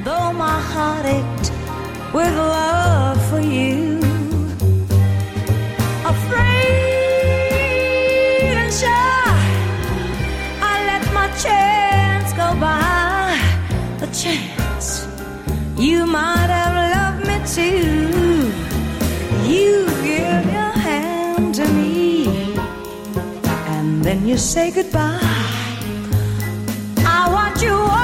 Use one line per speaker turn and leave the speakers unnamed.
though my heart ached with love for you. Afraid and shy, I let my chance go by. The chance you might have loved me too. You give your hand to me, and then you say goodbye. I watch you walk